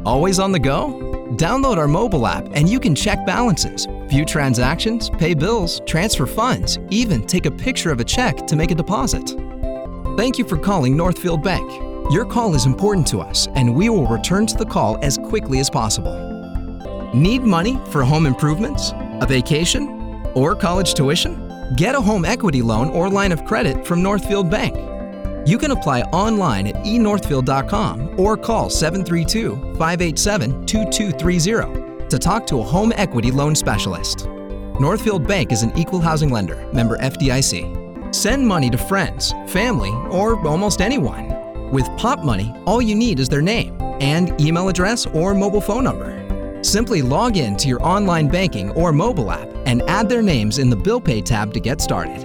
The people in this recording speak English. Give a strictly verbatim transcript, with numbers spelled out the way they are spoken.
Always on the go? Download our mobile app and you can check balances, view transactions, pay bills, transfer funds, even take a picture of a check to make a deposit. Thank you for calling Northfield Bank. Your call is important to us and we will return to the call as quickly as possible. Need money for home improvements, a vacation, or college tuition? Get a home equity loan or line of credit from Northfield Bank. You can apply online at e northfield dot com or call seven three two, five eight seven, two two three zero to talk to a home equity loan specialist. Northfield Bank is an equal housing lender, member F D I C. Send money to friends, family, or almost anyone. With Pop Money, all you need is their name and email address or mobile phone number. Simply log in to your online banking or mobile app and add their names in the Bill Pay tab to get started.